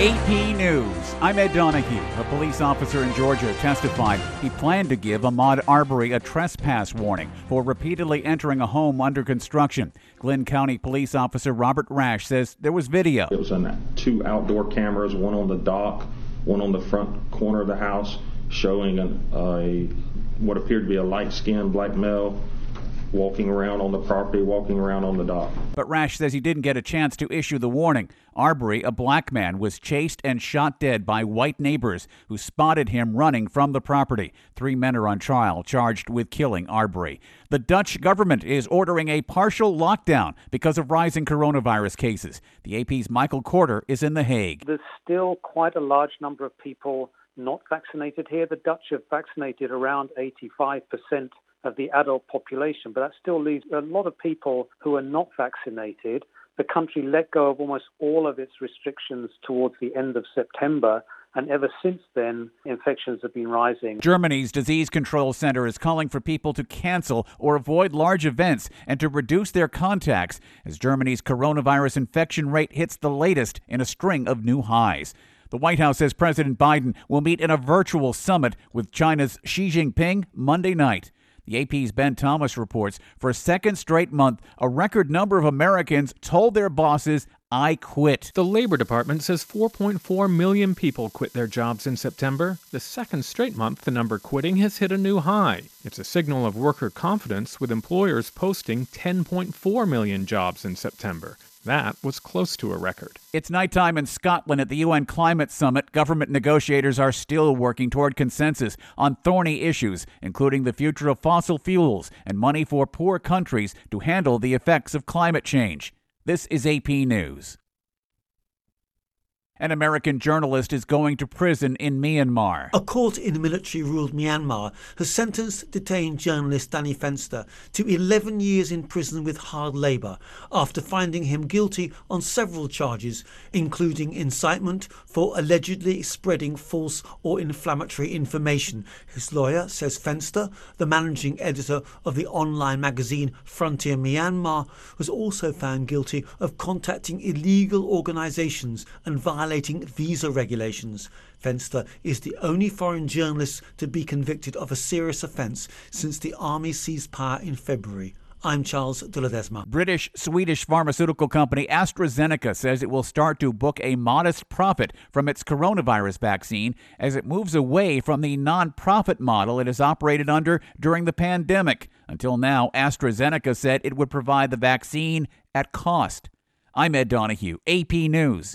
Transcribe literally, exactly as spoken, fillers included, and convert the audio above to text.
A P News. I'm Ed Donahue. A police officer in Georgia testified he planned to give Ahmaud Arbery a trespass warning for repeatedly entering a home under construction. Glynn County police officer Robert Rash says there was video. It was on two outdoor cameras, one on the dock, one on the front corner of the house, showing an, a what appeared to be a light-skinned black male walking around on the property, walking around on the dock. But Rash says he didn't get a chance to issue the warning. Arbery, a black man, was chased and shot dead by white neighbors who spotted him running from the property. Three men are on trial, charged with killing Arbery. The Dutch government is ordering a partial lockdown because of rising coronavirus cases. The A P's Michael Corder is in The Hague. There's still quite a large number of people not vaccinated here. The Dutch have vaccinated around eighty-five percent of the adult population, but that still leaves a lot of people who are not vaccinated. The country let go of almost all of its restrictions towards the end of September, and ever since then, infections have been rising. Germany's Disease Control Center is calling for people to cancel or avoid large events and to reduce their contacts as Germany's coronavirus infection rate hits the latest in a string of new highs. The White House says President Biden will meet in a virtual summit with China's Xi Jinping Monday night. The A P's Ben Thomas reports for a second straight month, a record number of Americans told their bosses, "I quit." The Labor Department says four point four million people quit their jobs in September. The second straight month, the number quitting has hit a new high. It's a signal of worker confidence, with employers posting ten point four million jobs in September. That was close to a record. It's nighttime in Scotland at the U N Climate Summit. Government negotiators are still working toward consensus on thorny issues, including the future of fossil fuels and money for poor countries to handle the effects of climate change. This is A P News. An American journalist is going to prison in Myanmar. A court in military-ruled Myanmar has sentenced detained journalist Danny Fenster to eleven years in prison with hard labour after finding him guilty on several charges, including incitement for allegedly spreading false or inflammatory information. His lawyer says Fenster, the managing editor of the online magazine Frontier Myanmar, was also found guilty of contacting illegal organisations and violating visa regulations. Fenster is the only foreign journalist to be convicted of a serious offence since the army seized power in February. I'm Charles de Ledesma. British-Swedish pharmaceutical company AstraZeneca says it will start to book a modest profit from its coronavirus vaccine as it moves away from the non-profit model it has operated under during the pandemic. Until now, AstraZeneca said it would provide the vaccine at cost. I'm Ed Donahue, A P News.